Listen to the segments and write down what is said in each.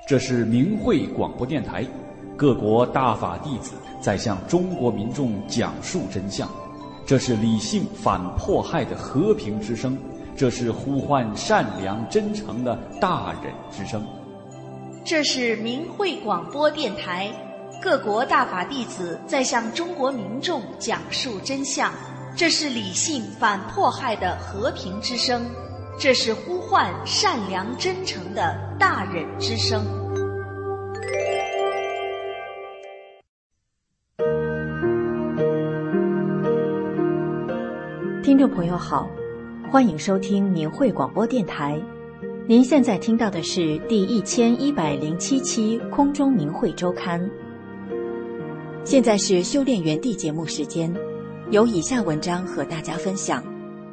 这是明慧广播电台，各国大法弟子在向中国民众讲述真相。这是理性反迫害的和平之声，这是呼唤善良真诚的大忍之声。 这是明慧广播电台，各国大法弟子在向中国民众讲述真相。这是理性反迫害的和平之声，这是呼唤善良真诚的大忍之声。 听众朋友好，欢迎收听明慧广播电台。您现在听到的是第1107期空中明慧周刊。现在是修炼园地节目时间，有以下文章和大家分享。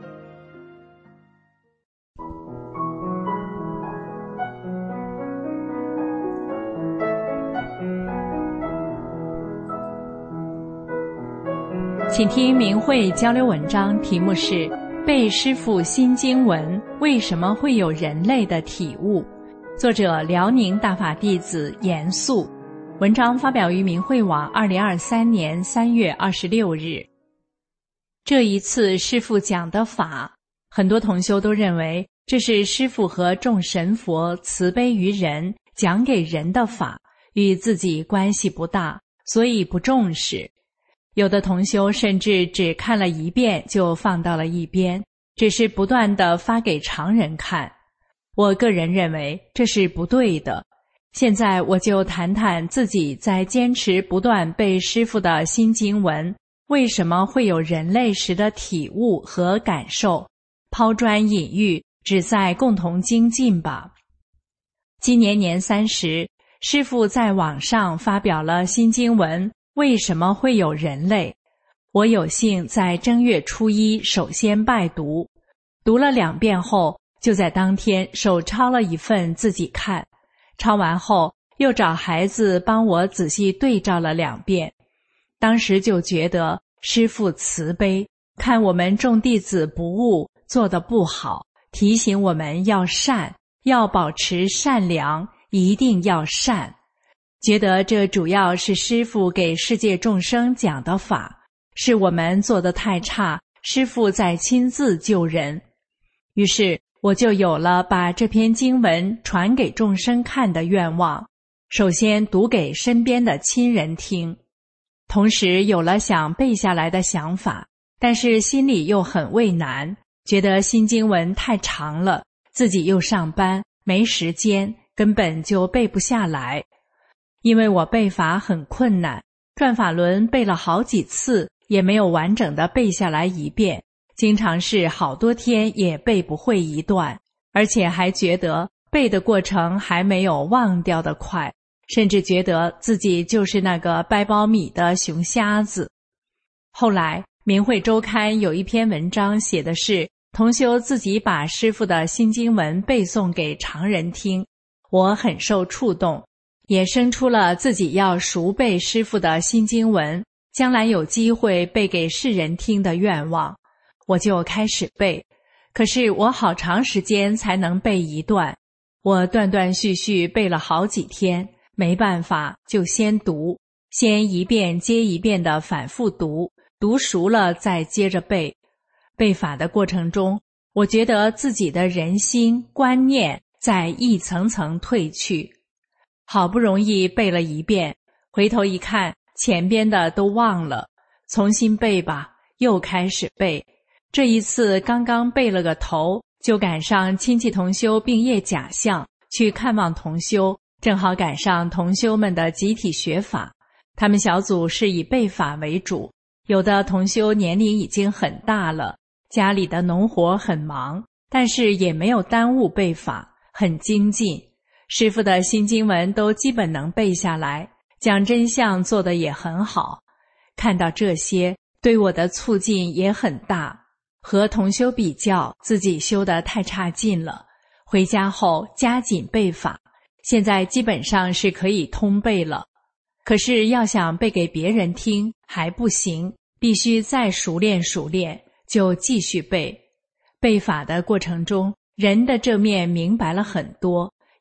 请听明慧交流文章，题目是背师父新经文，为什么会有人类的体悟？作者辽宁大法弟子严肃。文章发表于明慧网2023年3月26日。这一次师父讲的法，很多同修都认为这是师父和众神佛慈悲于人讲给人的法，与自己关系不大，所以不重视。有的同修甚至只看了一遍就放到了一边，只是不断地发给常人看。我个人认为这是不对的。现在我就谈谈自己在坚持不断背师父的新经文，为什么会有人类时的体悟和感受，抛砖引玉，旨在共同精进吧。今年年30，师父在网上发表了新经文，为什么会有人类？我有幸在正月初一首先拜读，读了2遍后，就在当天手抄了一份自己看，抄完后又找孩子帮我仔细对照了2遍。当时就觉得师父慈悲，看我们众弟子不悟，做得不好，提醒我们要善，要保持善良，一定要善。觉得这主要是师父给世界众生讲的法，是我们做得太差，师父在亲自救人。于是我就有了把这篇经文传给众生看的愿望，首先读给身边的亲人听，同时有了想背下来的想法，但是心里又很畏难，觉得新经文太长了，自己又上班，没时间，根本就背不下来。因为我背法很困难，转法轮背了好几次，也没有完整的背下来一遍，经常是好多天也背不会一段，而且还觉得背的过程还没有忘掉的快，甚至觉得自己就是那个掰苞米的熊瞎子。后来明慧周刊有一篇文章写的是同修自己把师父的新经文背诵给常人听，我很受触动，也生出了自己要熟背师父的新经文，将来有机会背给世人听的愿望。我就开始背，可是我好长时间才能背一段，我断断续续背了好几天，没办法就先读，先一遍接一遍地反复读，读熟了再接着背。背法的过程中，我觉得自己的人心观念在一层层褪去，好不容易背了一遍，回头一看前边的都忘了，重新背吧，又开始背。这一次刚刚背了个头，就赶上亲戚同修病业假象，去看望同修，正好赶上同修们的集体学法。他们小组是以背法为主，有的同修年龄已经很大了，家里的农活很忙，但是也没有耽误背法，很精进。师父的新经文都基本能背下来，讲真相做得也很好。看到这些，对我的促进也很大。和同修比较，自己修得太差劲了，回家后加紧背法，现在基本上是可以通背了。可是要想背给别人听还不行，必须再熟练熟练，就继续背。背法的过程中，人的这面明白了很多，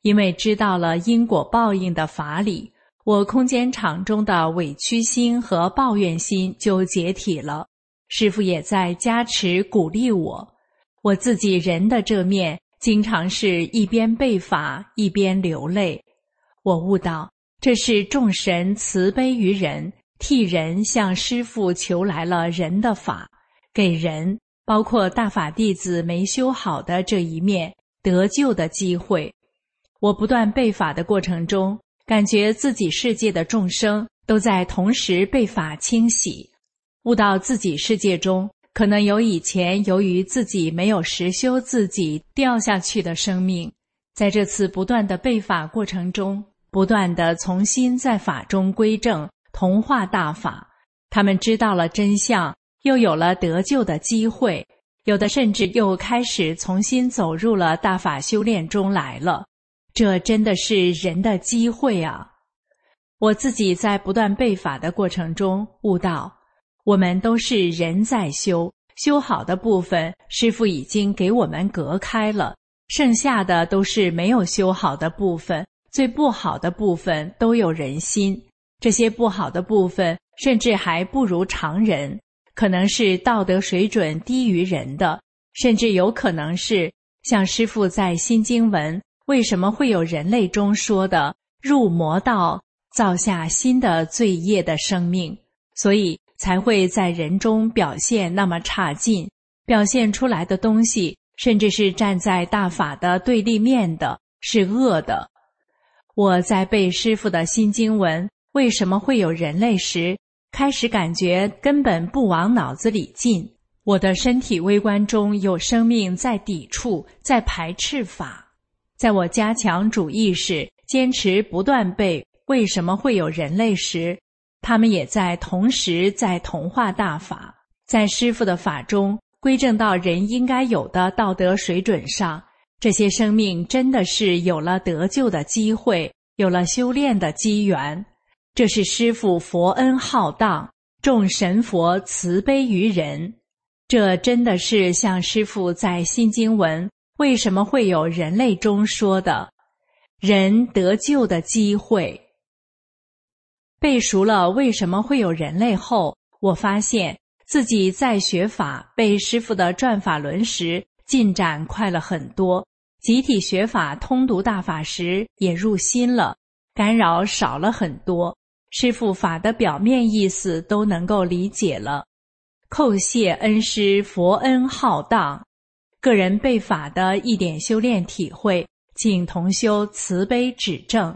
因为知道了因果报应的法理，我空间场中的委屈心和抱怨心就解体了。师父也在加持鼓励我。我自己人的这面经常是一边背法一边流泪。我悟到这是众神慈悲于人，替人向师父求来了人的法，给人包括大法弟子没修好的这一面得救的机会。我不断背法的过程中，感觉自己世界的众生都在同时被法清洗，悟到自己世界中可能有以前由于自己没有实修自己掉下去的生命，在这次不断的背法过程中，不断的重新在法中归正，同化大法。他们知道了真相，又有了得救的机会，有的甚至又开始重新走入了大法修炼中来了。这真的是人的机会啊！我自己在不断背法的过程中悟到，我们都是人在修，修好的部分师父已经给我们隔开了，剩下的都是没有修好的部分，最不好的部分都有人心。这些不好的部分甚至还不如常人，可能是道德水准低于人的，甚至有可能是像师父在新经文为什么会有人类中说的入魔道造下新的罪业的生命，所以才会在人中表现那么差劲，表现出来的东西甚至是站在大法的对立面的，是恶的。我在背师父的新经文为什么会有人类时，开始感觉根本不往脑子里进，我的身体微观中有生命在抵触，在排斥法。在我加强主意识，坚持不断背为什么会有人类时，他们也在同时在同化大法，在师父的法中归正到人应该有的道德水准上。这些生命真的是有了得救的机会，有了修炼的机缘。这是师父佛恩浩荡，众神佛慈悲于人。这真的是像师父在新经文为什么会有人类中说的人得救的机会。背熟了为什么会有人类后，我发现自己在学法背师父的转法轮时进展快了很多，集体学法通读大法时也入心了，干扰少了很多，师父法的表面意思都能够理解了。叩谢恩师佛恩浩荡，个人背法的一点修炼体会，请同修慈悲指正。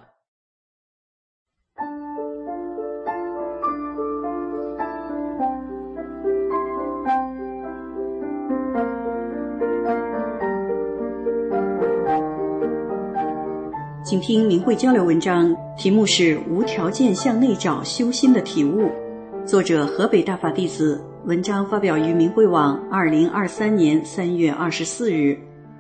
请听明慧交流文章，题目是无条件向内找修心的体悟，作者河北大法弟子，文章发表于明慧网2023年3月24日。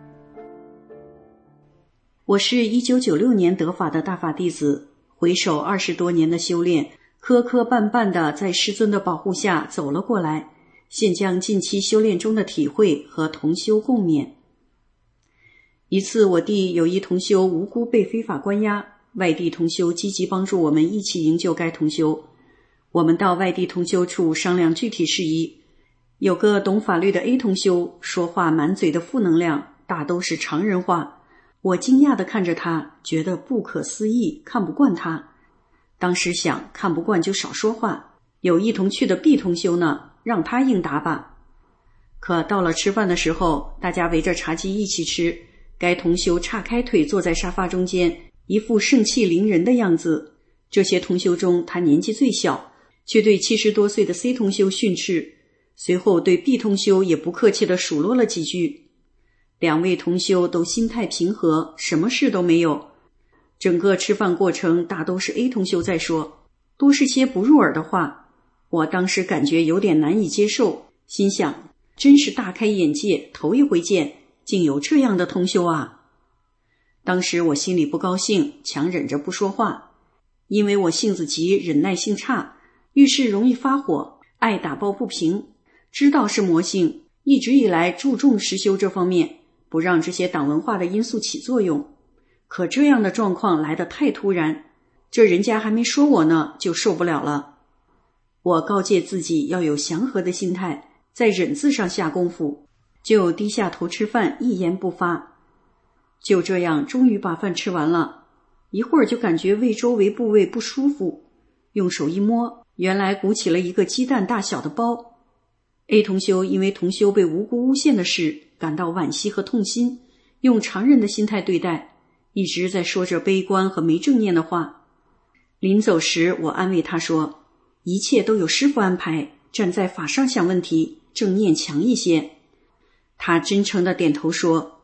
我是1996年得法的大法弟子，回首20多年的修炼，磕磕绊绊地在师尊的保护下走了过来，现将近期修炼中的体会和同修共勉。一次我弟有一同修无辜被非法关押，外地同修积极帮助我们一起营救该同修。我们到外地同修处商量具体事宜，有个懂法律的 A 同修说话满嘴的负能量，大都是常人话。我惊讶地看着他，觉得不可思议，看不惯他。当时想，看不惯就少说话，有一同去的 B 同修呢，让他应答吧。可到了吃饭的时候，大家围着茶几一起吃，该同修岔开腿坐在沙发中间，一副盛气凌人的样子。这些同修中他年纪最小，却对70多岁的 C 同修训斥，随后对 B 同修也不客气地数落了几句。两位同修都心态平和，什么事都没有。整个吃饭过程大都是 A 同修在说，多是些不入耳的话。我当时感觉有点难以接受，心想真是大开眼界，头一回见竟有这样的同修啊！当时我心里不高兴，强忍着不说话，因为我性子急，忍耐性差，遇事容易发火，爱打抱不平，知道是魔性，一直以来注重实修这方面，不让这些党文化的因素起作用。 可这样的状况来得太突然，这人家还没说我呢，就受不了了。我告诫自己要有祥和的心态，在忍字上下功夫，就低下头吃饭，一言不发。就这样，终于把饭吃完了，一会儿就感觉胃周围部位不舒服，用手一摸，原来鼓起了一个鸡蛋大小的包。A 同修因为同修被无辜诬陷的事感到惋惜和痛心，用常人的心态对待，一直在说着悲观和没正念的话。临走时，我安慰他说，一切都有师父安排，站在法上想问题，正念强一些。他真诚地点头说，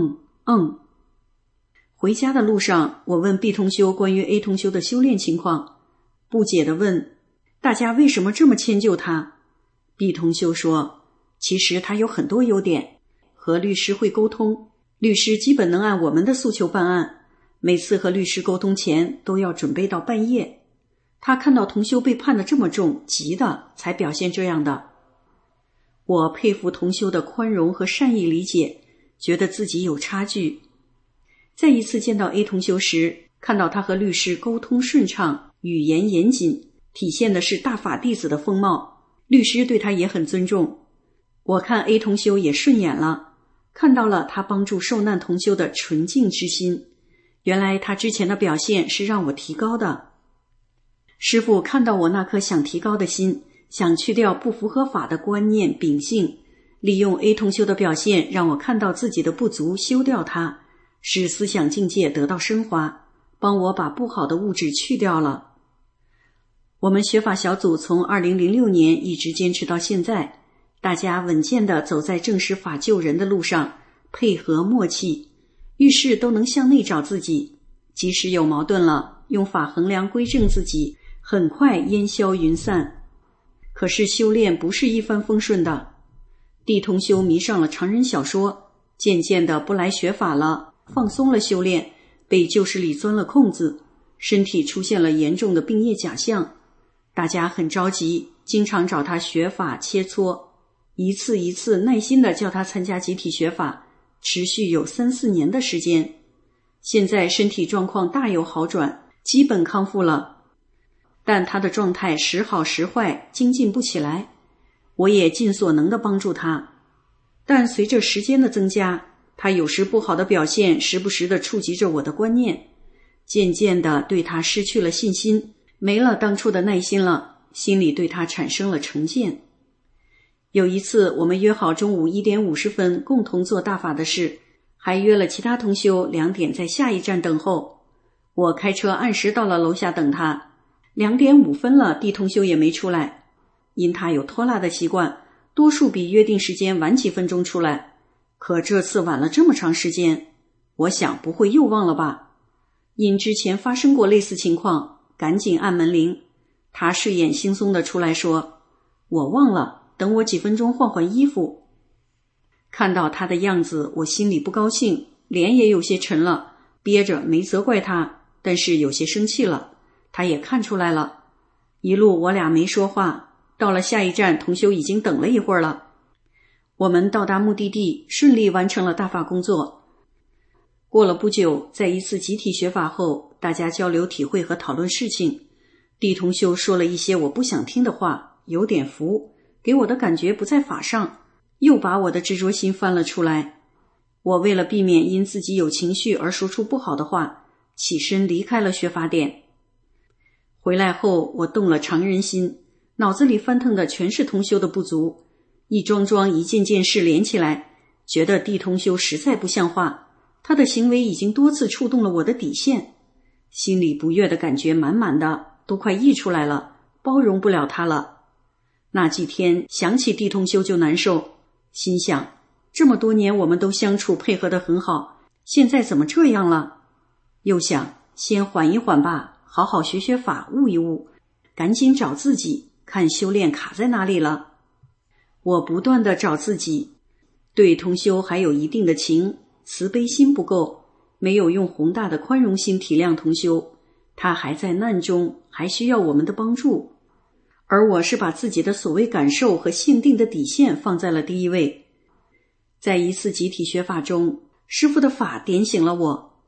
回家的路上，我问 B 同修关于 A 同修的修炼情况，不解地问，大家为什么这么迁就他？ B 同修说，其实他有很多优点，和律师会沟通，律师基本能按我们的诉求办案，每次和律师沟通前都要准备到半夜。他看到同修被判得这么重，急的才表现这样的。我佩服同修的宽容和善意理解，觉得自己有差距。再一次见到 A 同修时，看到他和律师沟通顺畅，语言严谨，体现的是大法弟子的风貌，律师对他也很尊重。我看 A 同修也顺眼了，看到了他帮助受难同修的纯净之心，原来他之前的表现是让我提高的。师父看到我那颗想提高的心，想去掉不符合法的观念秉性，利用 A 同修的表现让我看到自己的不足，修掉它，使思想境界得到升华，帮我把不好的物质去掉了。我们学法小组从2006年一直坚持到现在，大家稳健地走在正实法救人的路上，配合默契，遇事都能向内找自己，即使有矛盾了，用法衡量归正自己，很快烟消云散。可是修炼不是一帆风顺的，D同修迷上了常人小说，渐渐的不来学法了，放松了修炼，被旧势力钻了空子，身体出现了严重的病业假象。大家很着急，经常找他学法切磋，一次一次耐心地叫他参加集体学法，持续有3-4年的时间。现在身体状况大有好转，基本康复了，但他的状态时好时坏，精进不起来。我也尽所能地帮助他，但随着时间的增加，他有时不好的表现时不时地触及着我的观念，渐渐地对他失去了信心，没了当初的耐心了，心里对他产生了成见。有一次我们约好中午1点50分共同做大法的事，还约了其他同修2点在下一站等候。我开车按时到了楼下等他，2点5分了，D同修也没出来。因他有拖拉的习惯，多数比约定时间晚几分钟出来，可这次晚了这么长时间，我想不会又忘了吧。因之前发生过类似情况，赶紧按门铃。他睡眼惺忪地出来说，我忘了，等我几分钟换换衣服。看到他的样子，我心里不高兴，脸也有些沉了，憋着没责怪他，但是有些生气了，他也看出来了。一路我俩没说话，到了下一站，同修已经等了一会儿了。我们到达目的地，顺利完成了大法工作。过了不久，在一次集体学法后，大家交流体会和讨论事情，D同修说了一些我不想听的话，有点浮，给我的感觉不在法上，又把我的执着心翻了出来。我为了避免因自己有情绪而说出不好的话，起身离开了学法点。回来后，我动了常人心，脑子里翻腾的全是同修的不足，一桩桩一件件事连起来，觉得D同修实在不像话，他的行为已经多次触动了我的底线，心里不悦的感觉满满的，都快溢出来了，包容不了他了。那几天想起D同修就难受，心想这么多年我们都相处配合得很好，现在怎么这样了？又想先缓一缓吧，好好学学法，悟一悟，赶紧找自己，看修炼卡在哪里了。我不断地找自己，对同修还有一定的情，慈悲心不够，没有用宏大的宽容心体谅同修，他还在难中，还需要我们的帮助。而我是把自己的所谓感受和限定的底线放在了第一位。在一次集体学法中，师父的法点醒了我，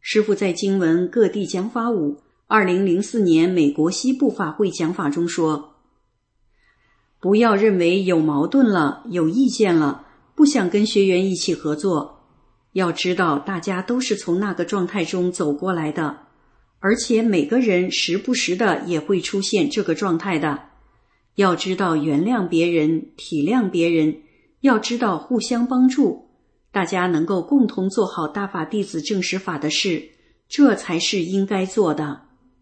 师父在经文各地讲法舞2004年美国西部法会讲法中说，不要认为有矛盾了，有意见了，不想跟学员一起合作。要知道大家都是从那个状态中走过来的，而且每个人时不时的也会出现这个状态的。要知道原谅别人，体谅别人，要知道互相帮助，大家能够共同做好大法弟子证实法的事，这才是应该做的。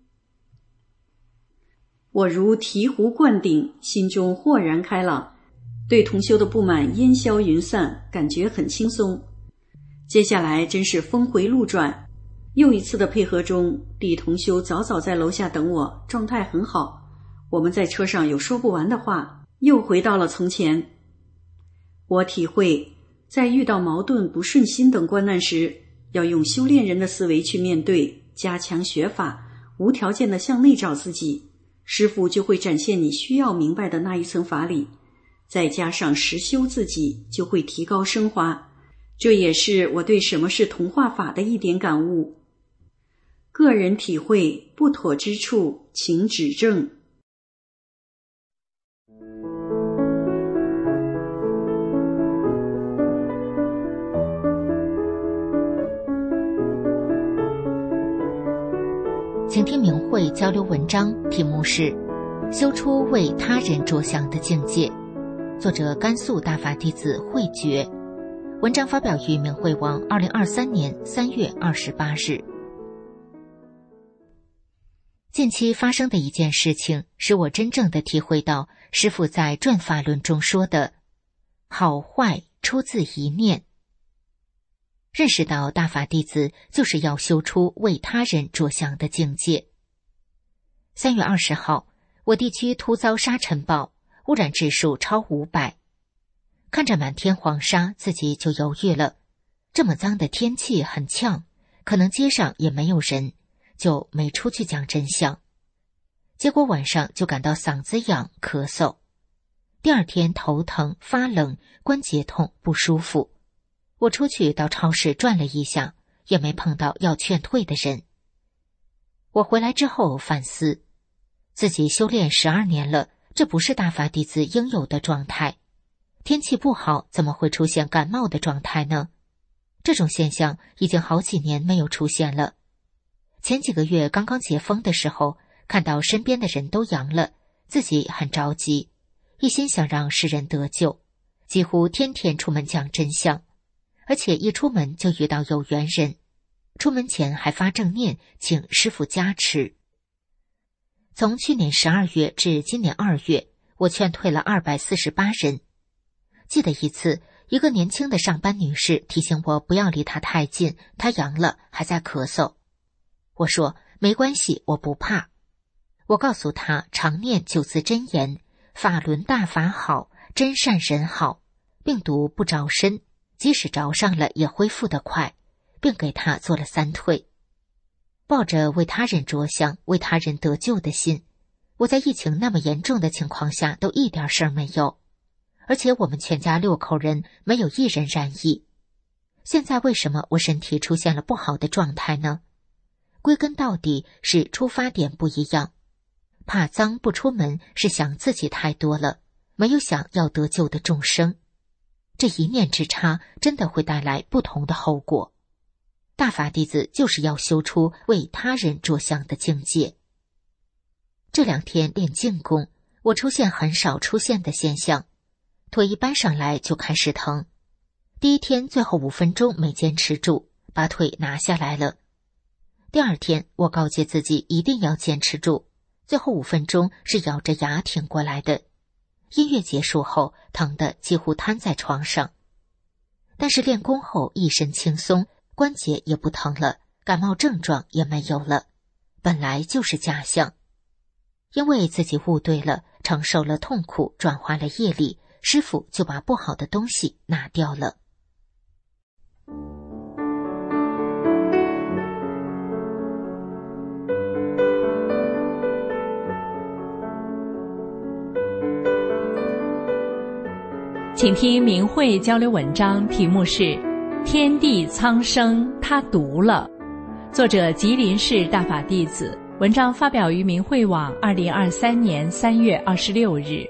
我如醍醐灌顶，心中豁然开朗，对同修的不满烟消云散，感觉很轻松。接下来真是峰回路转，又一次的配合中，李同修早早在楼下等我，状态很好。我们在车上有说不完的话，又回到了从前。我体会，在遇到矛盾、不顺心等关难时，要用修炼人的思维去面对，加强学法，无条件的向内找自己，师父就会展现你需要明白的那一层法理，再加上实修自己，就会提高升华。这也是我对什么是同化法的一点感悟。个人体会，不妥之处请指正。 请听明慧交流文章，题目是修出为他人着想的境界，作者甘肃大法弟子慧觉，文章发表于明慧网2023年3月28日。近期发生的一件事情，使我真正的体会到师父在转法论中说的好坏出自一念，认识到大法弟子就是要修出为他人着想的境界。3月20号，我地区突遭沙尘暴，污染指数超500。看着满天黄沙，自己就犹豫了，这么脏的天气很呛，可能街上也没有人，就没出去讲真相。结果晚上就感到嗓子痒、咳嗽，第二天头疼、发冷、关节痛、不舒服。我出去到超市转了一下，也没碰到要劝退的人。我回来之后反思，自己修炼12年了，这不是大法弟子应有的状态。天气不好，怎么会出现感冒的状态呢？这种现象已经好几年没有出现了。前几个月刚刚解封的时候，看到身边的人都阳了，自己很着急，一心想让世人得救，几乎天天出门讲真相，而且一出门就遇到有缘人，出门前还发正念，请师父加持。从去年12月至今年2月，我劝退了248人。记得一次，一个年轻的上班女士提醒我不要离她太近，她阳了，还在咳嗽。我说没关系，我不怕。我告诉她常念9字真言，法轮大法好，真善人好，病毒不着身，即使着上了也恢复得快，并给她做了3退。抱着为他人着想、为他人得救的心，我在疫情那么严重的情况下都一点事儿没有，而且我们全家6口人没有一人染疫。现在为什么我身体出现了不好的状态呢？归根到底是出发点不一样。怕脏不出门是想自己太多了，没有想要得救的众生。这一念之差真的会带来不同的后果。大法弟子就是要修出为他人着想的境界。这2天练静功，我出现很少出现的现象，腿一搬上来就开始疼。第1天最后5分钟没坚持住，把腿拿下来了。第2天我告诫自己一定要坚持住，最后5分钟是咬着牙挺过来的。音乐结束后，疼得几乎瘫在床上。但是练功后一身轻松，关节也不疼了，感冒症状也没有了，本来就是假象。因为自己悟对了，承受了痛苦，转化了业力，师父就把不好的东西拿掉了。 请听明慧交流文章，题目是天地苍生他读了， 作者吉林市大法弟子，文章发表于明慧网2023年3月26日。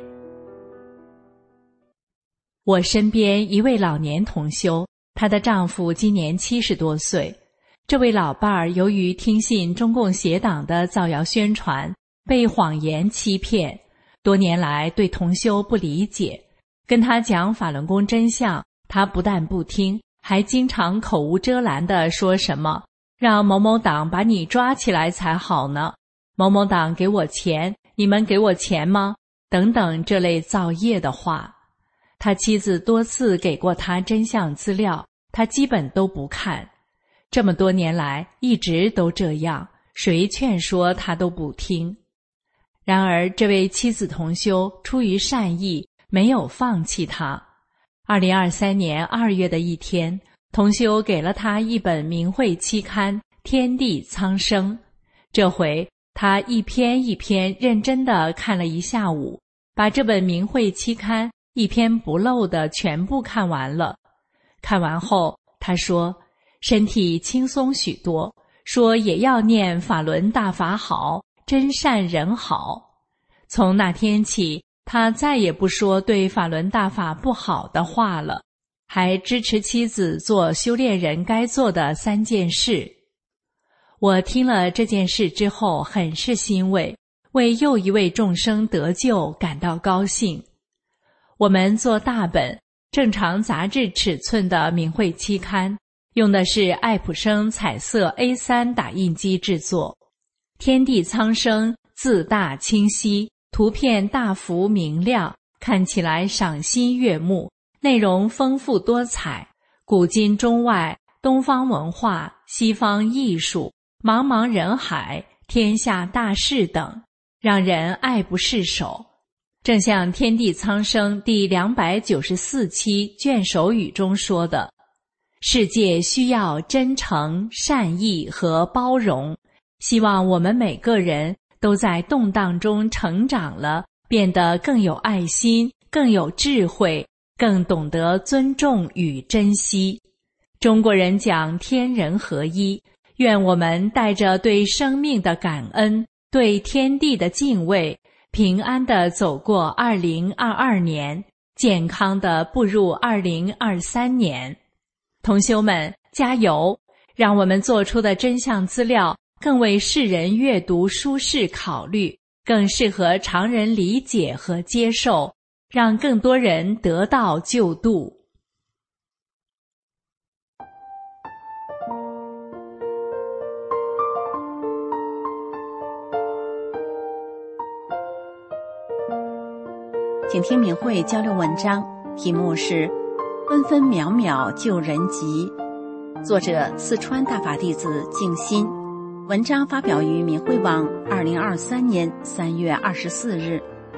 我身边一位老年同修，她的丈夫今年70多岁。这位老伴儿由于听信中共邪党的造谣宣传，被谎言欺骗，多年来对同修不理解，跟他讲法轮功真相，他不但不听，还经常口无遮拦地说什么让某某党把你抓起来才好呢，某某党给我钱，你们给我钱吗？等等这类造业的话。他妻子多次给过他真相资料，他基本都不看。这么多年来一直都这样，谁劝说他都不听。然而这位妻子同修出于善意，没有放弃他。2023年2月的一天，同修给了他一本明慧期刊《天地苍生》，这回他一篇一篇认真地看了一下午，把这本明慧期刊一篇不漏的全部看完了。看完后他说身体轻松许多，说也要念法轮大法好，真善人好。从那天起，他再也不说对法轮大法不好的话了，还支持妻子做修炼人该做的3件事。我听了这件事之后很是欣慰，为又一位众生得救感到高兴。我们做大本正常杂志尺寸的明慧期刊，用的是爱普生彩色 A3 打印机制作，天地苍生字大清晰，图片大幅明亮，看起来赏心悦目，内容丰富多彩，古今中外，东方文化，西方艺术，茫茫人海，天下大事等，让人爱不释手。正像《天地苍生》第294期卷首语中说的，世界需要真诚、善意和包容，希望我们每个人都在动荡中成长了，变得更有爱心，更有智慧，更懂得尊重与珍惜。中国人讲天人合一，愿我们带着对生命的感恩，对天地的敬畏，平安地走过2022年，健康地步入2023年。同修们加油，让我们做出的真相资料更为世人阅读舒适考虑，更适合常人理解和接受，让更多人得到救度。 请听明慧交流文章，题目是分分秒秒救人急，作者四川大法弟子静心，文章发表于明慧网2023年3月24日。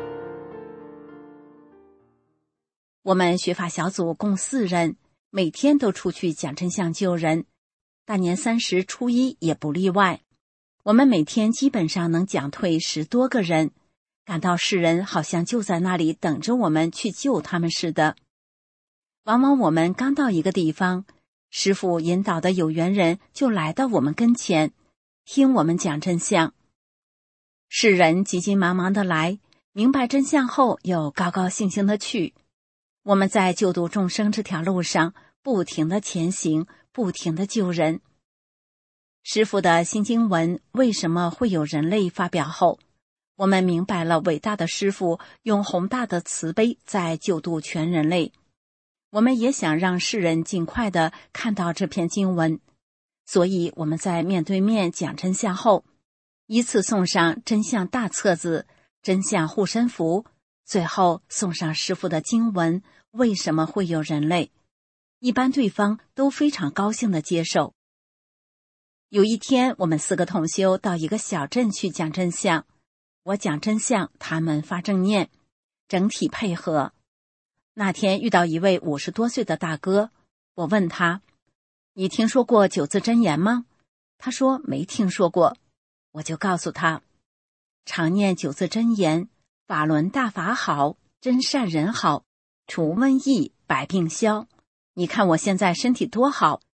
我们学法小组共4人，每天都出去讲真相救人，大年30、初一也不例外。我们每天基本上能讲退10多个人，感到世人好像就在那里等着我们去救他们似的。往往我们刚到一个地方，师父引导的有缘人就来到我们跟前，听我们讲真相。世人急急忙忙的来，明白真相后又高高兴兴的去。我们在救度众生这条路上不停的前行，不停的救人。师父的心经文为什么会有人类发表后，我们明白了伟大的师父用宏大的慈悲在救度全人类。我们也想让世人尽快地看到这篇经文，所以我们在面对面讲真相后，依次送上真相大册子、真相护身符，最后送上师父的经文为什么会有人类。一般对方都非常高兴地接受。有一天，我们4个同修到一个小镇去讲真相，我讲真相，他们发正念，整体配合。那天遇到一位50多岁的大哥，我问他，你听说过9字真言吗？他说没听说过。我就告诉他，常念9字真言，法轮大法好，真善人好，除瘟疫，百病消。你看我现在身体多好，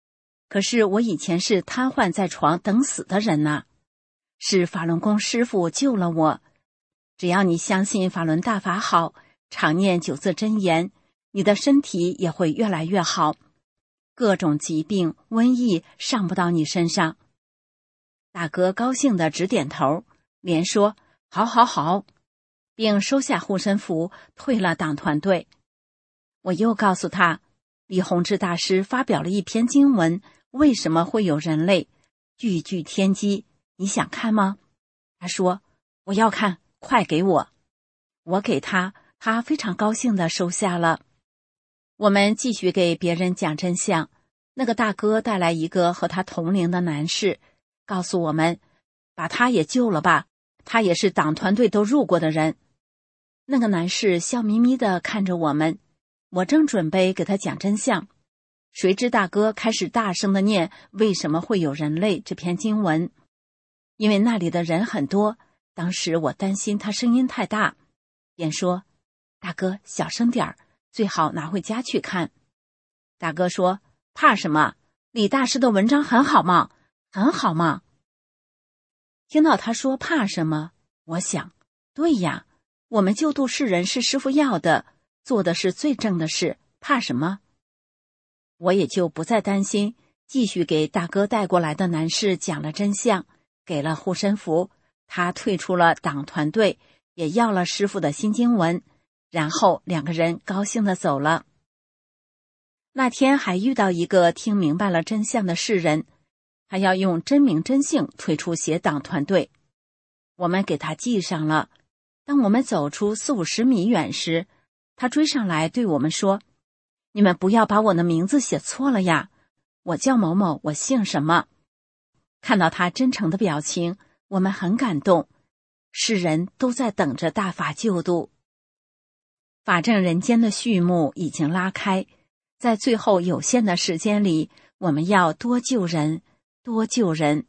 可是我以前是瘫痪在床等死的人呐，是法轮功师父救了我。只要你相信法轮大法好，常念9字真言，你的身体也会越来越好，各种疾病瘟疫上不到你身上。大哥高兴地直点头，连说好好好，并收下护身符，退了党团队。我又告诉他，李洪志大师发表了一篇经文，为什么会有人类，句句天机，你想看吗？他说我要看，快给我。我给他，他非常高兴地收下了。我们继续给别人讲真相。那个大哥带来一个和他同龄的男士，告诉我们把他也救了吧，他也是党团队都入过的人。那个男士笑眯眯地看着我们，我正准备给他讲真相，谁知大哥开始大声地念为什么会有人类这篇经文。因为那里的人很多，当时我担心他声音太大，便说大哥小声点儿，最好拿回家去看。大哥说怕什么，李大师的文章很好嘛，很好嘛。听到他说怕什么，我想对呀，我们救度世人是师父要的，做的是最正的事，怕什么？我也就不再担心，继续给大哥带过来的男士讲了真相，给了护身符，他退出了党团队，也要了师父的新经文，然后2个人高兴地走了。那天还遇到一个听明白了真相的世人，他要用真名真姓退出邪党团队，我们给他记上了。当我们走出40-50米远时，他追上来对我们说，你们不要把我的名字写错了呀，我叫某某，我姓什么。看到他真诚的表情，我们很感动，世人都在等着大法救度。法正人间的序幕已经拉开，在最后有限的时间里，我们要多救人，多救人。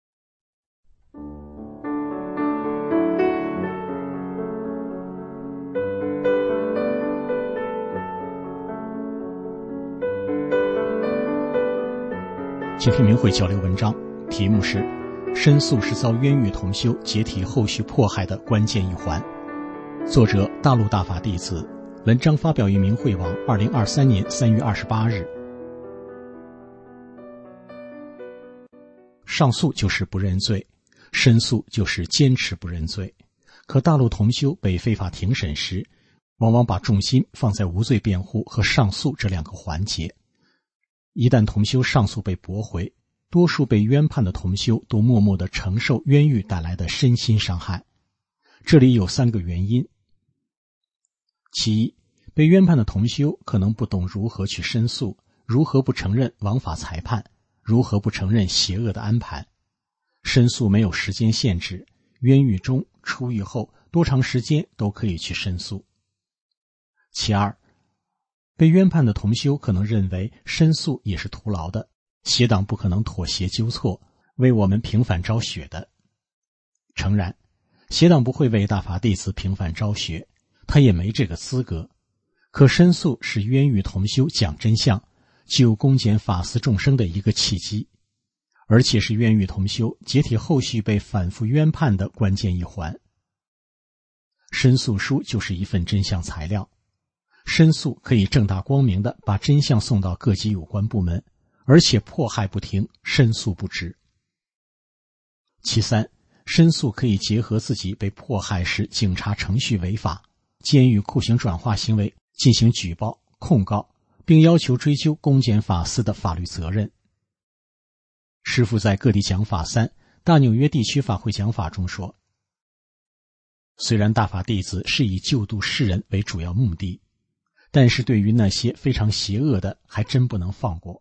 今天明慧交流文章，题目是申诉是遭冤狱同修解体后续迫害的关键一环，作者大陆大法弟子，文章发表于明慧网2023年3月28日。上诉就是不认罪，申诉就是坚持不认罪。可大陆同修被非法庭审时，往往把重心放在无罪辩护和上诉这2个环节。一旦同修上诉被驳回，多数被冤判的同修都默默地承受冤狱带来的身心伤害。这里有3个原因。其一，被冤判的同修可能不懂如何去申诉，如何不承认枉法裁判，如何不承认邪恶的安排。申诉没有时间限制，冤狱中、出狱后多长时间都可以去申诉。其二，被冤判的同修可能认为申诉也是徒劳的，邪党不可能妥协纠错，为我们平反昭雪的。诚然，邪党不会为大法弟子平反昭雪，他也没这个资格。可申诉是冤狱同修讲真相、救公检法司众生的一个契机，而且是冤狱同修解体后续被反复冤判的关键一环。申诉书就是一份真相材料，申诉可以正大光明地把真相送到各级有关部门，而且迫害不停，申诉不止。其三，申诉可以结合自己被迫害时警察程序违法、监狱酷刑转化行为进行举报、控告，并要求追究公检法司的法律责任。师父在各地讲法3大纽约地区法会讲法中说，虽然大法弟子是以救度世人为主要目的，但是对于那些非常邪恶的，还真不能放过。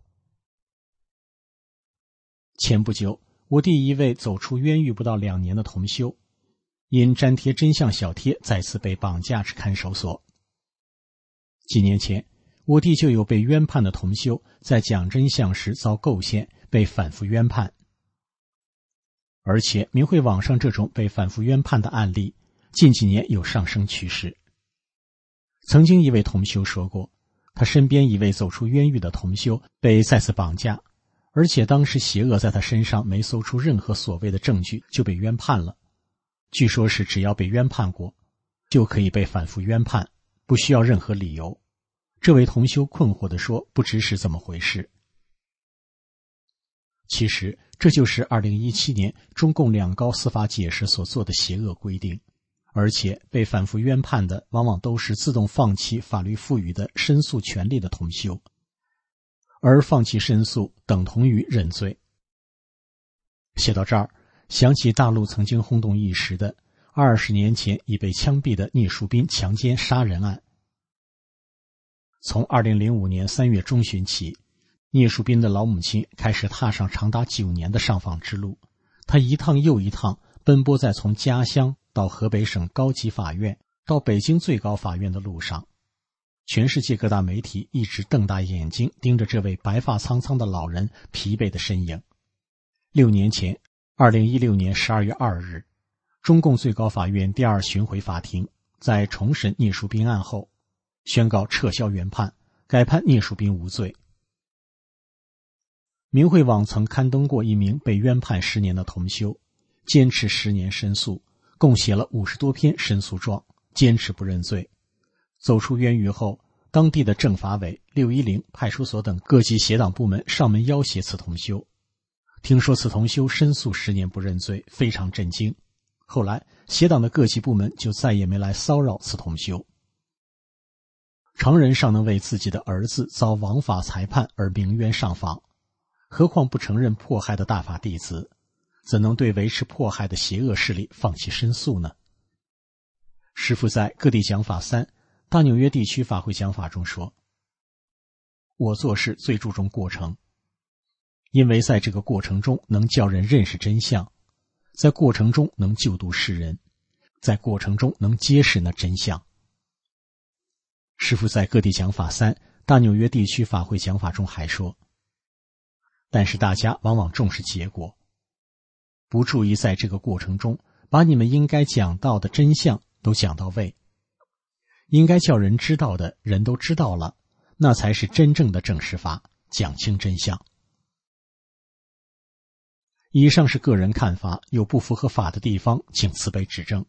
前不久，我弟一位走出冤狱不到2年的同修，因粘贴真相小贴再次被绑架至看守所。几年前，我弟就有被冤判的同修在讲真相时遭构陷，被反复冤判。而且明慧网上这种被反复冤判的案例，近几年有上升趋势。曾经一位同修说过，他身边一位走出冤狱的同修被再次绑架， 而且当时邪恶在他身上没搜出任何所谓的证据就被冤判了。据说是只要被冤判过，就可以被反复冤判，不需要任何理由。这位同修困惑地说，不知是怎么回事。其实这就是2017年中共两高司法解释所做的邪恶规定，而且被反复冤判的往往都是自动放弃法律赋予的申诉权利的同修，而放弃申诉等同于认罪。写到这儿，想起大陆曾经轰动一时的20年前已被枪毙的聂树斌强奸杀人案。从2005年3月中旬起，聂树斌的老母亲开始踏上长达9年的上访之路，他一趟又一趟奔波在从家乡到河北省高级法院到北京最高法院的路上。全世界各大媒体一直瞪大眼睛盯着这位白发苍苍的老人疲惫的身影。6年前2016年12月2日，中共最高法院第2巡回法庭在重审聂树斌案后宣告撤销原判，改判聂树斌无罪。明慧网曾刊登过一名被冤判10年的同修，坚持10年申诉，共写了50多篇申诉状，坚持不认罪。走出冤狱后，当地的政法委、610派出所等各级协党部门上门要挟此同修。听说此同修申诉10年不认罪，非常震惊。后来协党的各级部门就再也没来骚扰此同修。常人尚能为自己的儿子遭枉法裁判而鸣冤上访，何况不承认迫害的大法弟子，怎能对维持迫害的邪恶势力放弃申诉呢？师父在各地讲法3大纽约地区法会讲法中说，我做事最注重过程，因为在这个过程中能叫人认识真相，在过程中能救度世人，在过程中能揭示那真相。师父在各地讲法3大纽约地区法会讲法中还说，但是大家往往重视结果，不注意在这个过程中把你们应该讲到的真相都讲到位。应该叫人知道的人都知道了，那才是真正的正视法，讲清真相。以上是个人看法，有不符合法的地方请慈悲指正。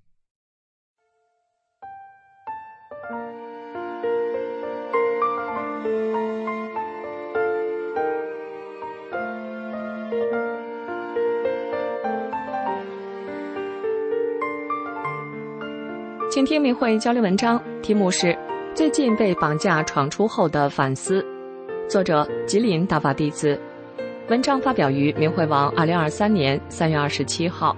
请听明慧交流文章，题目是最近被绑架闯出后的反思，作者吉林大法弟子。文章发表于明慧网2023年3月27号。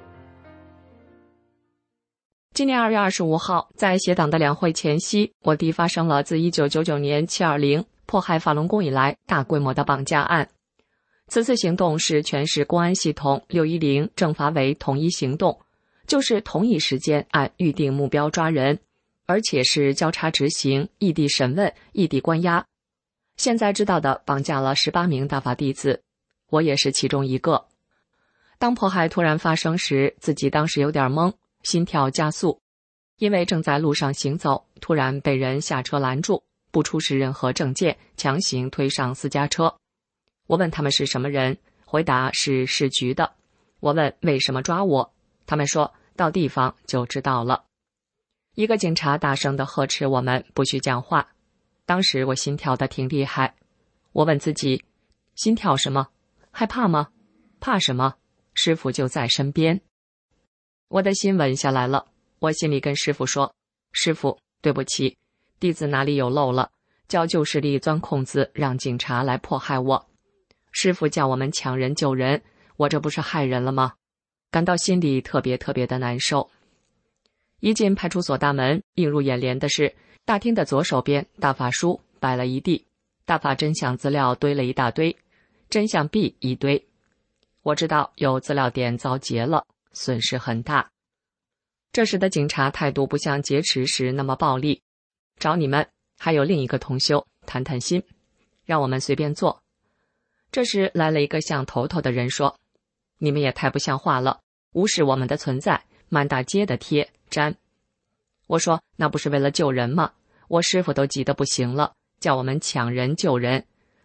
今年2月25号，在协党的两会前夕，我地发生了自1999年720迫害法轮功以来大规模的绑架案。此次行动是全市公安系统、610政法委统一行动，就是同一时间按预定目标抓人，而且是交叉执行，异地审问，异地关押。现在知道的绑架了18名大法弟子，我也是其中一个。当迫害突然发生时，自己当时有点懵，心跳加速，因为正在路上行走，突然被人下车拦住，不出示任何证件，强行推上私家车。我问他们是什么人，回答是市局的。我问为什么抓我，他们说到地方就知道了。一个警察大声地呵斥我们不许讲话。当时我心跳得挺厉害，我问自己，心跳什么？害怕吗？怕什么？师父就在身边。我的心稳下来了，我心里跟师父说，师父，对不起，弟子哪里有漏了，叫旧势力钻空子，让警察来迫害我。师父叫我们抢人救人，我这不是害人了吗？感到心里特别的难受。一进派出所大门，映入眼帘的是大厅的左手边，大法书摆了一地，大法真相资料堆了一大堆，真相币一堆。我知道有资料点遭劫了，损失很大。这时的警察态度不像劫持时那么暴力，找你们还有另一个同修谈谈心，让我们随便坐。这时来了一个像头头的人说，你们也太不像话了，无视我们的存在，满大街的贴粘。我说那不是为了救人吗？我师父都急得不行了，叫我们抢人救人，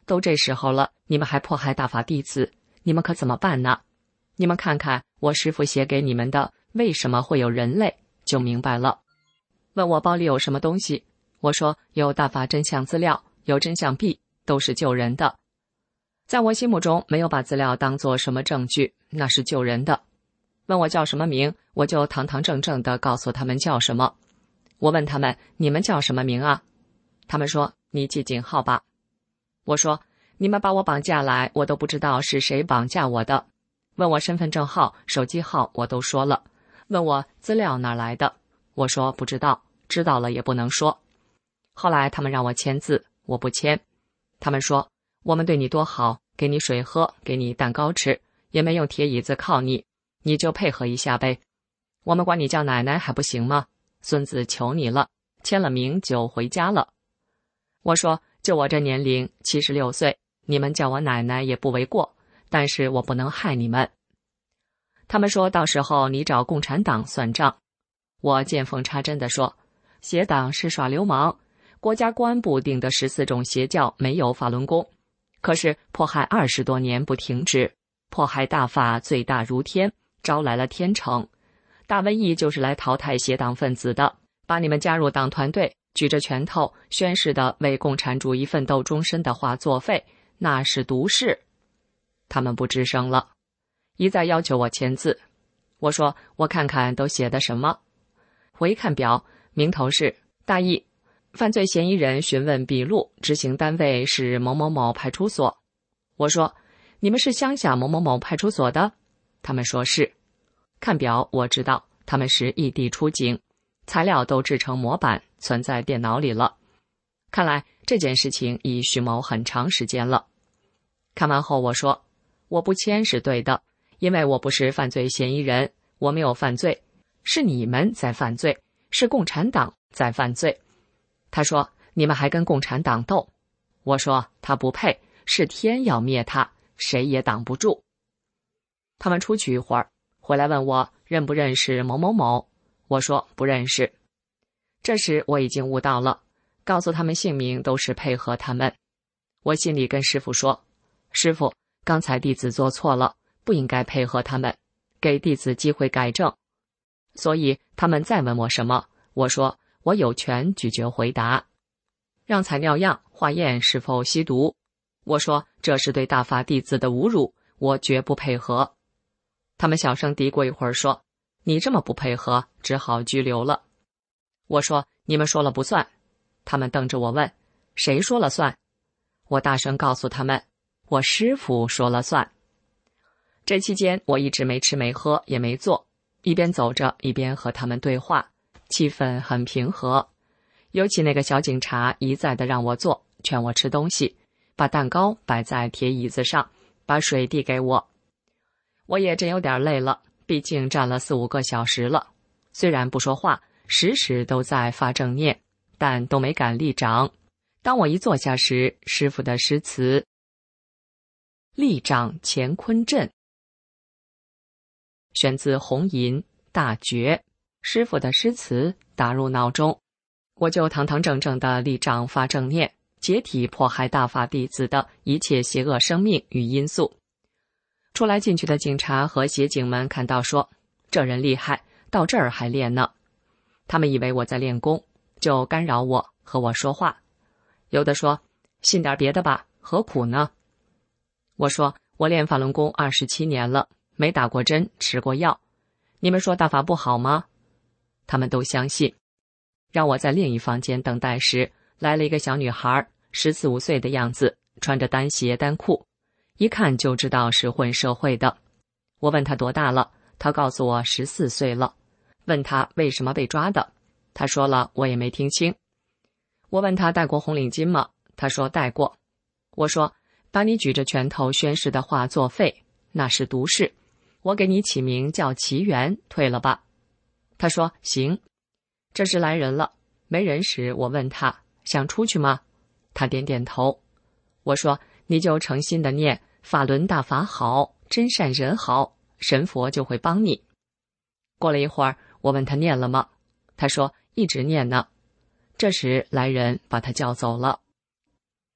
都这时候了，你们还迫害大法弟子，你们可怎么办呢？你们看看我师父写给你们的为什么会有人类，就明白了。问我包里有什么东西，我说有大法真相资料，有真相币，都是救人的。在我心目中没有把资料当作什么证据，那是救人的。问我叫什么名，我就堂堂正正地告诉他们叫什么。我问他们，你们叫什么名啊？他们说，你记警号吧。我说，你们把我绑架来，我都不知道是谁绑架我的。问我身份证号、手机号，我都说了。问我资料哪来的，我说不知道，知道了也不能说。后来他们让我签字，我不签。他们说，我们对你多好，给你水喝，给你蛋糕吃，也没用铁椅子靠你，你就配合一下呗。我们管你叫奶奶还不行吗？孙子求你了，签了名就回家了。我说，就我这年龄76岁，你们叫我奶奶也不为过，但是我不能害你们。他们说，到时候你找共产党算账。我见缝插针地说，邪党是耍流氓，国家公安部定的14种邪教没有法轮功，可是迫害20多年不停止，迫害大法罪大如天，招来了天惩。大瘟疫就是来淘汰邪党分子的，把你们加入党团队，举着拳头宣誓的为共产主义奋斗终身的话作废，那是毒誓。他们不吱声了，一再要求我签字。我说，我看看都写的什么。我一看表，名头是大意，犯罪嫌疑人询问笔录，执行单位是某某某派出所。我说，你们是乡下某某某派出所的？他们说是。看表我知道他们是异地出警，材料都制成模板，存在电脑里了。看来这件事情已蓄谋很长时间了。看完后我说，我不签是对的，因为我不是犯罪嫌疑人，我没有犯罪，是你们在犯罪，是共产党在犯罪。他说，你们还跟共产党斗。我说，他不配，是天要灭他，谁也挡不住。他们出去一会儿，回来问我认不认识某某某，我说不认识。这时我已经悟到了，告诉他们姓名都是配合他们。我心里跟师父说，师父，刚才弟子做错了，不应该配合他们，给弟子机会改正。所以他们再问我什么，我说我有权拒绝回答。让采尿样化验是否吸毒，我说这是对大法弟子的侮辱，我绝不配合。他们小声嘀咕一会儿说，你这么不配合，只好拘留了。我说，你们说了不算。他们瞪着我问，谁说了算？我大声告诉他们，我师父说了算。这期间我一直没吃没喝也没坐，一边走着一边和他们对话，气氛很平和。尤其那个小警察一再地让我坐，劝我吃东西，把蛋糕摆在铁椅子上，把水递给我。我也真有点累了，毕竟站了4-5个小时了。虽然不说话，时时都在发正念，但都没敢立掌。当我一坐下时，师父的诗词立掌乾坤阵，选自红吟大觉，师父的诗词打入脑中，我就堂堂正正地立掌发正念，解体迫害大法弟子的一切邪恶生命与因素。出来进去的警察和协警们看到说，这人厉害，到这儿还练呢。他们以为我在练功，就干扰我，和我说话。有的说，信点别的吧，何苦呢？我说，我练法轮功27年了，没打过针，吃过药。你们说大法不好吗？他们都相信。让我在另一房间等待时，来了一个小女孩，14-15岁的样子，穿着单鞋单裤，一看就知道是混社会的。我问她多大了，她告诉我14岁了。问她为什么被抓的，她说了，我也没听清。我问她戴过红领巾吗？她说戴过。我说，把你举着拳头宣誓的话作废，那是毒誓，我给你起名叫奇缘，退了吧。她说行。这时来人了，没人时我问她想出去吗？她点点头。我说，你就诚心的念法轮大法好，真善人好，神佛就会帮你。过了一会儿，我问他念了吗？他说一直念呢。这时来人把他叫走了。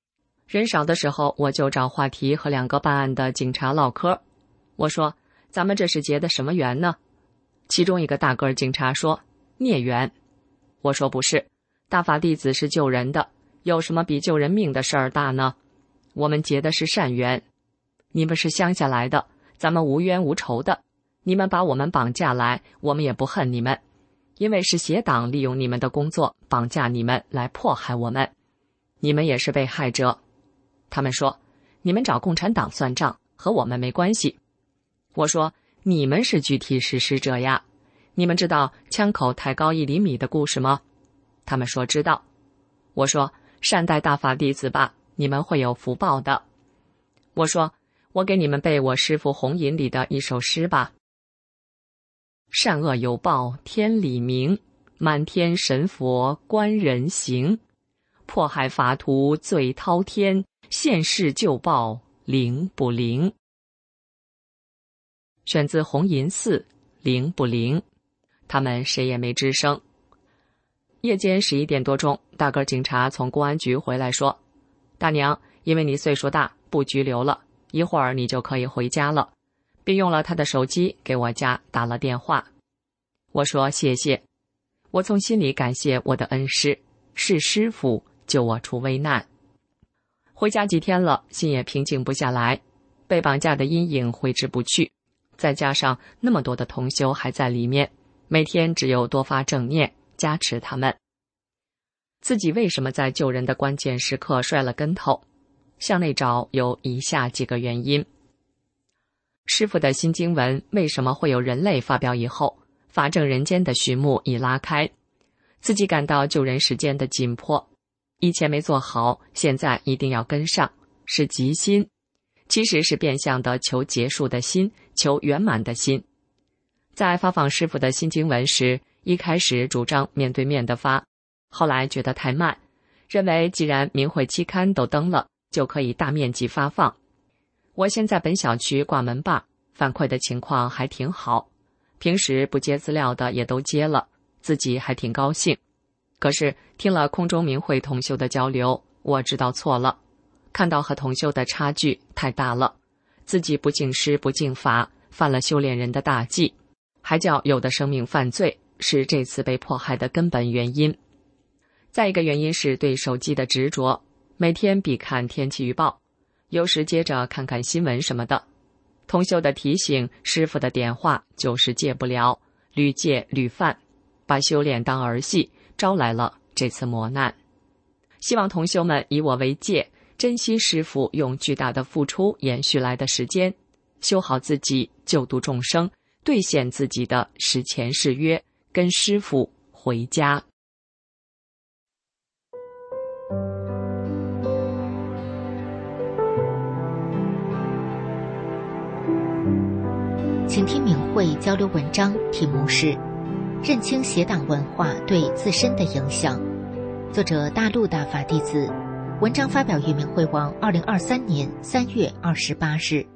人少的时候，我就找话题和2个办案的警察唠嗑。我说，咱们这是结的什么缘呢？其中一个大个儿警察说，孽缘。我说不是，大法弟子是救人的，有什么比救人命的事儿大呢？我们结的是善缘。你们是乡下来的，咱们无冤无仇的，你们把我们绑架来，我们也不恨你们，因为是邪党利用你们的工作绑架你们来迫害我们，你们也是被害者。他们说，你们找共产党算账，和我们没关系。我说，你们是具体实施者呀，你们知道枪口抬高1厘米的故事吗？他们说知道。我说，善待大法弟子吧，你们会有福报的。我说，我给你们背我师父弘引里的一首诗吧。善恶有报天理明，满天神佛观人行，迫害法徒罪滔天，现世救报灵不灵？选自弘银寺，灵不灵？他们谁也没吱声。夜间11点多钟，大个警察从公安局回来说，大娘，因为你岁数大，不拘留了，一会儿你就可以回家了，并用了他的手机给我家打了电话。我说谢谢，我从心里感谢我的恩师，是师父救我出危难。回家几天了，心也平静不下来，被绑架的阴影挥之不去，再加上那么多的同修还在里面，每天只有多发正念，加持他们。自己为什么在救人的关键时刻摔了跟头？向内找有以下几个原因。师父的新经文为什么会有人类发表以后，法正人间的序幕已拉开，自己感到救人时间的紧迫，以前没做好，现在一定要跟上，是急心，其实是变相的求结束的心，求圆满的心。在发放师父的新经文时，一开始主张面对面的发，后来觉得太慢，认为既然明慧期刊都登了，就可以大面积发放。我现在本小区挂门把，反馈的情况还挺好，平时不接资料的也都接了，自己还挺高兴。可是听了空中明慧同修的交流，我知道错了，看到和同修的差距太大了，自己不敬师不敬法，犯了修炼人的大忌，还叫有的生命犯罪，是这次被迫害的根本原因。再一个原因是对手机的执着，每天必看天气预报，有时接着看看新闻什么的。同修的提醒，师父的点化，就是戒不了，屡戒屡犯，把修炼当儿戏，招来了这次磨难。希望同修们以我为戒，珍惜师父用巨大的付出延续来的时间，修好自己，救度众生，兑现自己的誓前誓约，跟师父回家。 请听明慧交流文章，题目是认清邪党文化对自身的影响，作者大陆大法弟子，文章发表于明慧网2023年3月28日。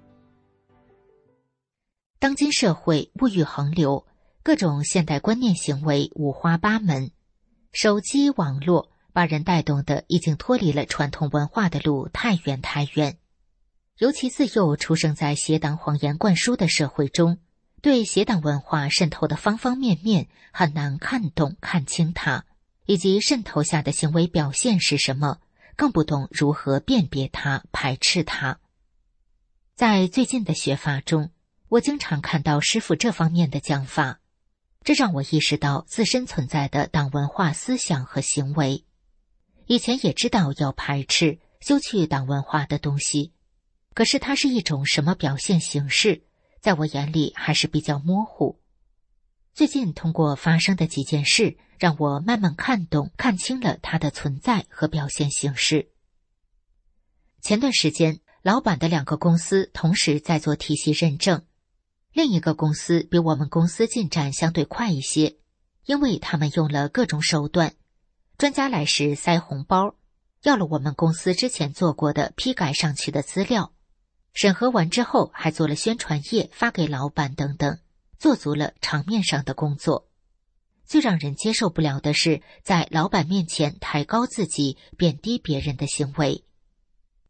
当今社会物欲横流，各种现代观念行为五花八门，手机网络把人带动的已经脱离了传统文化的路太远太远。尤其自幼出生在邪党谎言灌输的社会中，对邪党文化渗透的方方面面很难看懂看清它，以及渗透下的行为表现是什么，更不懂如何辨别它，排斥它。在最近的学法中，我经常看到师父这方面的讲法，这让我意识到自身存在的党文化思想和行为。以前也知道要排斥修去党文化的东西，可是它是一种什么表现形式，在我眼里还是比较模糊。最近通过发生的几件事，让我慢慢看懂看清了它的存在和表现形式。前段时间，老板的2个公司同时在做体系认证，另一个公司比我们公司进展相对快一些，因为他们用了各种手段，专家来时塞红包，要了我们公司之前做过的批改上去的资料，审核完之后还做了宣传页发给老板等等，做足了场面上的工作。最让人接受不了的是在老板面前抬高自己，贬低别人的行为。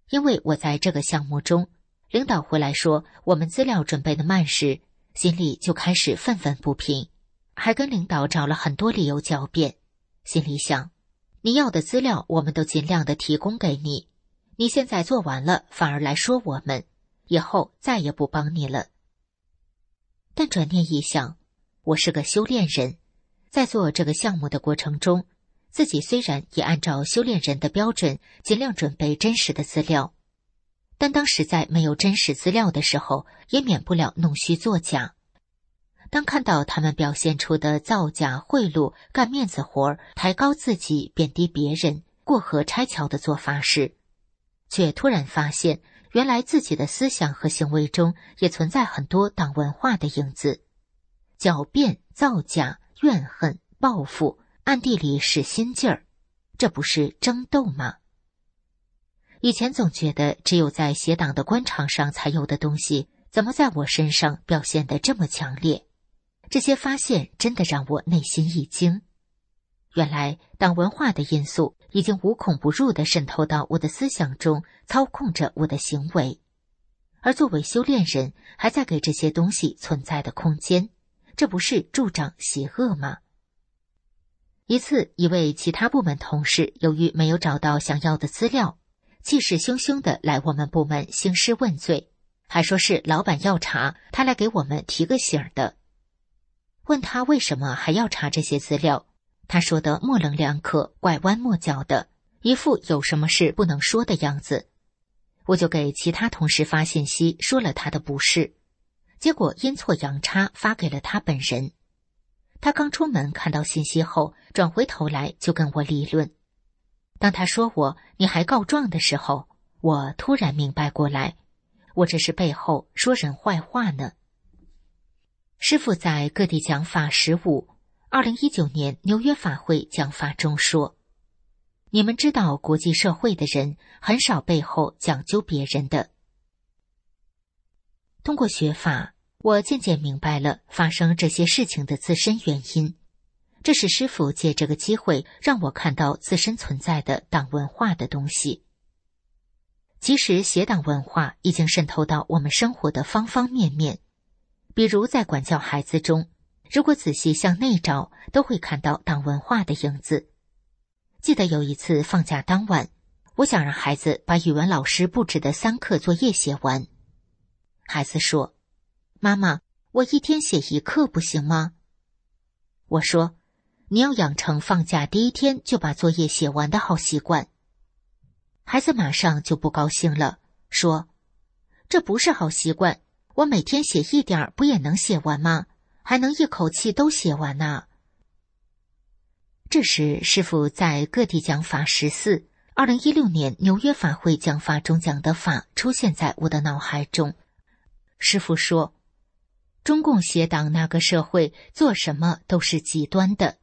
因为我在这个项目中，领导回来说我们资料准备的慢时，心里就开始愤愤不平，还跟领导找了很多理由狡辩。心里想，你要的资料我们都尽量的提供给你，你现在做完了反而来说我们，以后再也不帮你了。但转念一想，我是个修炼人，在做这个项目的过程中，自己虽然也按照修炼人的标准尽量准备真实的资料，但当实在没有真实资料的时候，也免不了弄虚作假。当看到他们表现出的造假、贿赂、干面子活、抬高自己、贬低别人、过河拆桥的做法时，却突然发现，原来自己的思想和行为中也存在很多党文化的影子。狡辩、造假、怨恨、报复，暗地里使心劲儿，这不是争斗吗？以前总觉得只有在写党的官场上才有的东西，怎么在我身上表现得这么强烈？这些发现真的让我内心一惊。原来党文化的因素已经无孔不入地渗透到我的思想中，操控着我的行为。而作为修炼人，还在给这些东西存在的空间，这不是助长邪恶吗？一次，一位其他部门同事由于没有找到想要的资料，气势汹汹地来我们部门兴师问罪，还说是老板要查，他来给我们提个醒的。问他为什么还要查这些资料，他说的模棱两可、拐弯抹角的，一副有什么事不能说的样子。我就给其他同事发信息说了他的不是，结果阴错阳差发给了他本人。他刚出门看到信息后，转回头来就跟我理论。当他说我你还告状的时候，我突然明白过来，我这是背后说人坏话呢。师父在各地讲法15，2019年纽约法会讲法中说，你们知道国际社会的人很少背后讲究别人的。通过学法，我渐渐明白了发生这些事情的自身原因，这是师父借这个机会让我看到自身存在的党文化的东西。其实邪党文化已经渗透到我们生活的方方面面，比如在管教孩子中，如果仔细向内找，都会看到党文化的影子。记得有一次放假当晚，我想让孩子把语文老师布置的3课作业写完。孩子说，妈妈，我一天写1课不行吗？我说，你要养成放假第1天就把作业写完的好习惯。孩子马上就不高兴了，说，这不是好习惯，我每天写一点不也能写完吗？还能一口气都写完呢。这时师父在各地讲法14，2016年纽约法会讲法中讲的法出现在我的脑海中。师父说，中共邪党那个社会做什么都是极端的。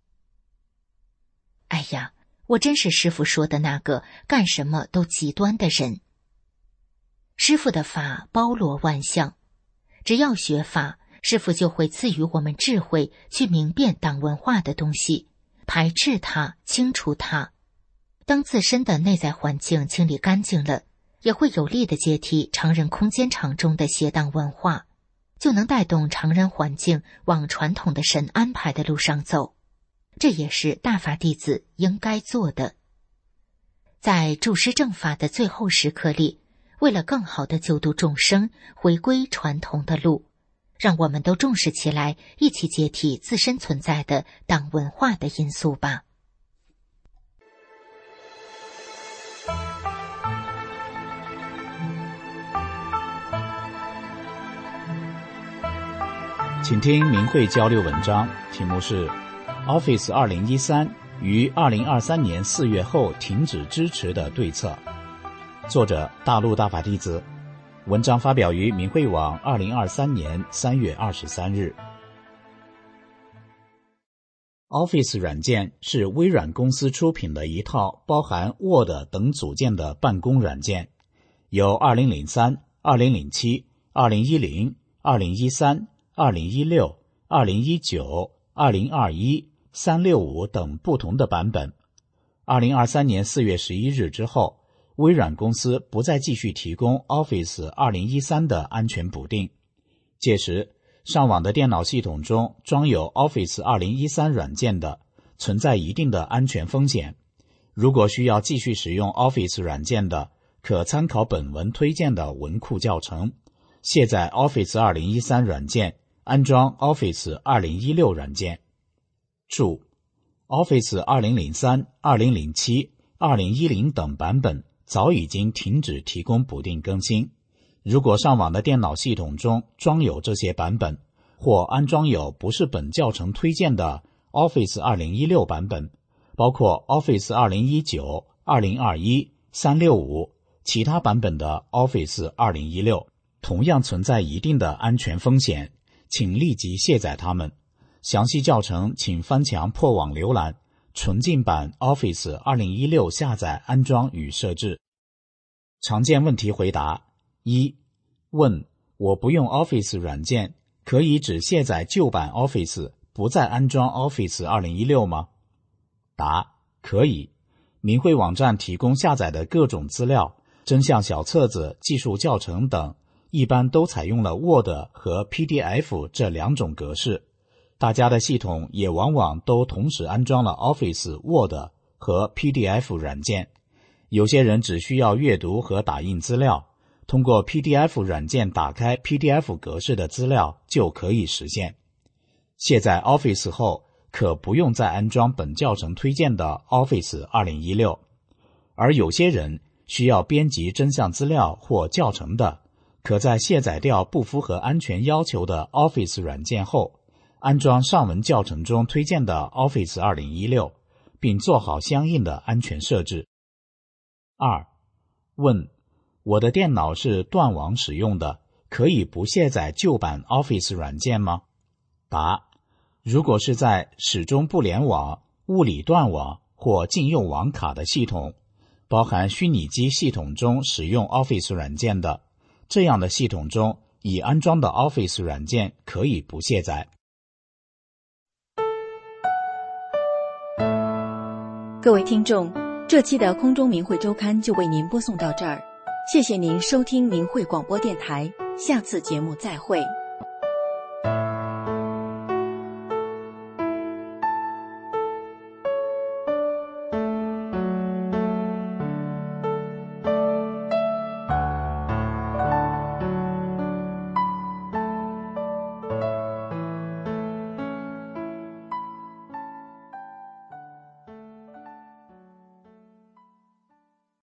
哎呀，我真是师父说的那个干什么都极端的人。师父的法包罗万象，只要学法，师父就会赐予我们智慧，去明辨党文化的东西，排斥它，清除它。当自身的内在环境清理干净了，也会有力的接替常人空间场中的邪党文化，就能带动常人环境往传统的神安排的路上走。这也是大法弟子应该做的。在注师正法的最后时刻里，为了更好的救度众生，回归传统的路，让我们都重视起来，一起解体自身存在的党文化的因素吧。 请听明慧交流文章，题目是 Office 2013于2023年4月后停止支持的对策，作者大陆大法弟子，文章发表于明慧网2023年3月23日。Office 软件是微软公司出品的一套包含 Word 等组件的办公软件，由2003、2007、2010、2013、2016、2019、2021、365等不同的版本。2023年4月11日之后， 微软公司不再继续提供 Office 2013的安全补丁。届时，上网的电脑系统中装有 Office 2013软件的，存在一定的安全风险。如果需要继续使用 Office 软件的，可参考本文推荐的文库教程，卸载 Office 2013软件，安装 Office 2016软件。注： Office 2003、2007、2010等版本早已经停止提供补丁更新。如果上网的电脑系统中装有这些版本，或安装有不是本教程推荐的 Office 2016版本，包括 Office 2019、2021、365其他版本的 Office 2016，同样存在一定的安全风险，请立即卸载它们。详细教程请翻墙破网浏览纯净版 Office 2016下载、安装与设置。常见问题回答：一、问，我不用 Office 软件，可以只卸载旧版 Office， 不再安装 Office 2016吗？答：可以。明慧网站提供下载的各种资料，真相小册子、技术教程等，一般都采用了 Word 和 PDF 这两种格式。大家的系统也往往都同时安装了 Office Word 和 PDF 软件。有些人只需要阅读和打印资料，通过 PDF 软件打开 PDF 格式的资料就可以实现。卸载 Office 后，可不用再安装本教程推荐的 Office 2016。而有些人需要编辑真相资料或教程的，可在卸载掉不符合安全要求的 Office 软件后，安装上文教程中推荐的 Office 2016，并做好相应的安全设置。二、问，我的电脑是断网使用的，可以不卸载旧版 Office 软件吗？答：如果是在始终不联网、物理断网或禁用网卡的系统，包含虚拟机系统中使用 Office 软件的，这样的系统中已安装的 Office 软件可以不卸载。 各位听众，这期的空中明慧周刊就为您播送到这儿，谢谢您收听明慧广播电台，下次节目再会。